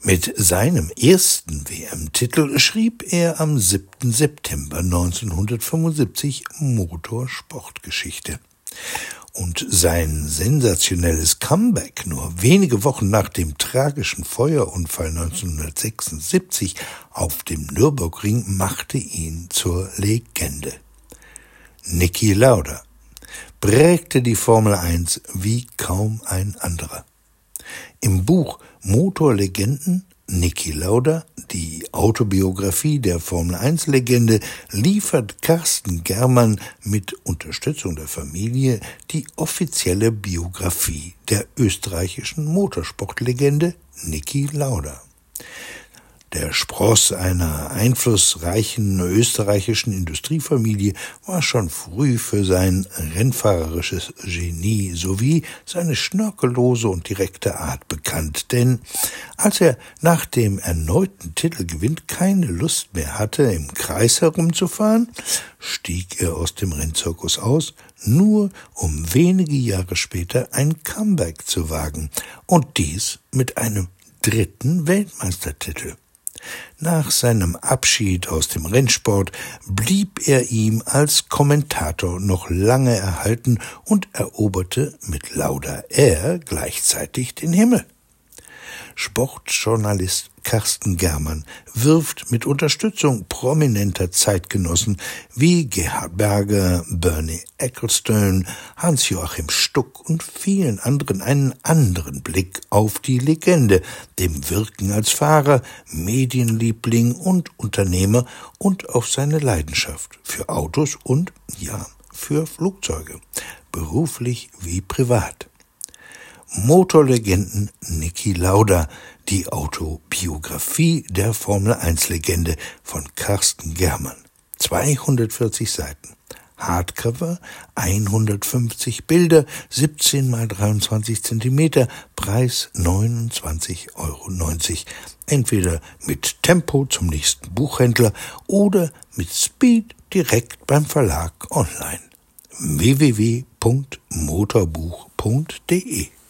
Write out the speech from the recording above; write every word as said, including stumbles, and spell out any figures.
Mit seinem ersten W M-Titel schrieb er am siebten September neunzehnhundertfünfundsiebzig Motorsportgeschichte. Und sein sensationelles Comeback nur wenige Wochen nach dem tragischen Feuerunfall neunzehnhundertsechsundsiebzig auf dem Nürburgring machte ihn zur Legende. Niki Lauda prägte die Formel eins wie kaum ein anderer. Im Buch Motorlegenden Niki Lauda, die Autobiografie der Formel eins Legende, liefert Carsten Germann mit Unterstützung der Familie die offizielle Biografie der österreichischen Motorsportlegende Niki Lauda. Der Spross einer einflussreichen österreichischen Industriefamilie war schon früh für sein rennfahrerisches Genie sowie seine schnörkellose und direkte Art bekannt, denn als er nach dem erneuten Titelgewinn keine Lust mehr hatte, im Kreis herumzufahren, stieg er aus dem Rennzirkus aus, nur um wenige Jahre später ein Comeback zu wagen, und dies mit einem dritten Weltmeistertitel. Nach seinem Abschied aus dem Rennsport blieb er ihm als Kommentator noch lange erhalten und eroberte mit Lauda Air gleichzeitig den Himmel. Sportjournalist Carsten Germann wirft mit Unterstützung prominenter Zeitgenossen wie Gerhard Berger, Bernie Ecclestone, Hans-Joachim Stuck und vielen anderen einen anderen Blick auf die Legende, dem Wirken als Fahrer, Medienliebling und Unternehmer und auf seine Leidenschaft für Autos und, ja, für Flugzeuge, beruflich wie privat. Motorlegenden Niki Lauda, die Autobiografie der Formel eins Legende von Carsten Germann. zweihundertvierzig Seiten. Hardcover, hundertfünfzig Bilder, siebzehn mal dreiundzwanzig Zentimeter, Preis neunundzwanzig Euro neunzig. Entweder mit Tempo zum nächsten Buchhändler oder mit Speed direkt beim Verlag online. w w w punkt motorbuch punkt de